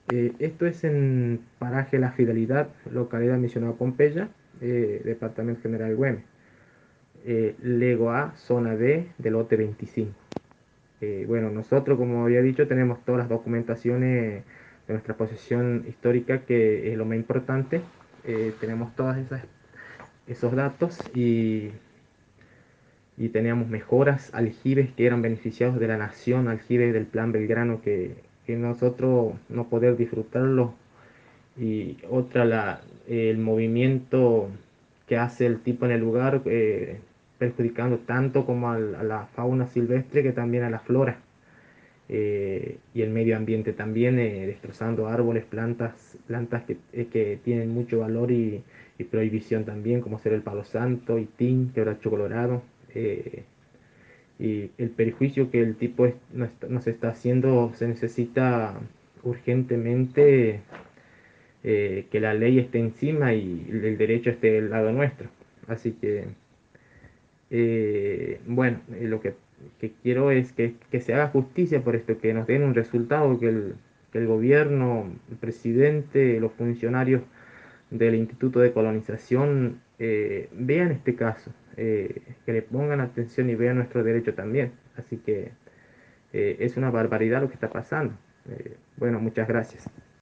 Esto es en paraje La Fidelidad, localidad Misionero Pompeya, Departamento General Güemes. Lego A, zona D, del lote 25. Bueno, nosotros, como había dicho, tenemos todas las documentaciones de nuestra posesión histórica, que es lo más importante. Tenemos todos esos datos y teníamos mejoras, aljibes que eran beneficiados de la nación, aljibes del Plan Belgrano, que nosotros no poder disfrutarlo. Y otra, el movimiento que hace el tipo en el lugar, perjudicando tanto como a la fauna silvestre que también a la flora. Y el medio ambiente también, destrozando árboles, plantas que tienen mucho valor y prohibición también, como ser el palo santo, itín, quebracho colorado. eh, y el perjuicio que el tipo nos está haciendo, se necesita urgentemente, que la ley esté encima y el derecho esté del lado nuestro. Así que, bueno, que quiero es que se haga justicia por esto, que nos den un resultado, que el gobierno, el presidente, los funcionarios del Instituto de Colonización, vean este caso, que le pongan atención y vean nuestro derecho también. Así que, es una barbaridad lo que está pasando. Bueno, muchas gracias.